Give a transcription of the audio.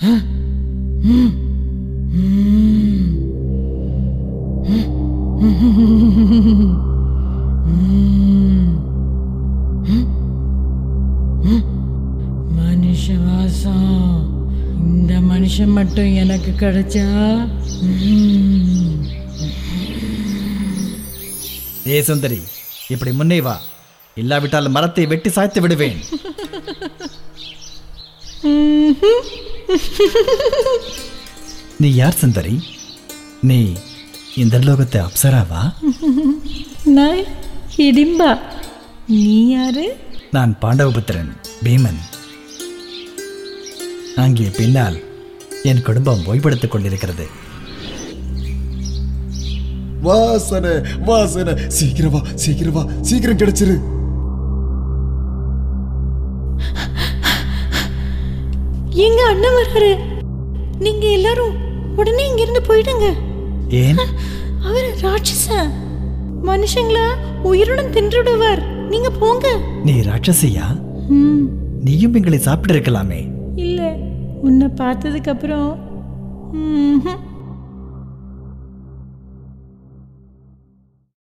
மனுஷ வாசம். இந்த மனுஷன் மட்டும் எனக்கு கிடைச்சா. ஏ சுந்தரி, இப்படி முன்னே வா, இல்லாவிட்டால் மரத்தை வெட்டி சாய்த்து விடுவேன். நீ யார் சுந்தரி? நீ இந்த லோகத்தை அப்சராவா? நான் ஹிடிம்பா. நீ யாரு? நான் பாண்டவபுத்திரன் பீமன். அங்கே பின்னால் என் குடும்பம் ஓய்வெடுத்துக் கொண்டிருக்கிறது. வாசனை வாசனை, சீக்கிரம் வா, சீக்கிரம் வா, சீக்கிரம் கிடைச்சிரு. எங்க அண்ணன் வர்றாரு. நீங்க எல்லாரும் உடனே இங்க இருந்து போயிடுங்க. ஏன்? அவர் ராட்சசன். மனுஷங்களா உயிருடன் தின்றுடுவார். நீங்க போங்க. நீ ராட்சசியா? நீயும் எங்களை சாப்பிட்டு இருக்கலாமே. இல்ல, உன்னை பார்த்ததுக்கு அப்புறம்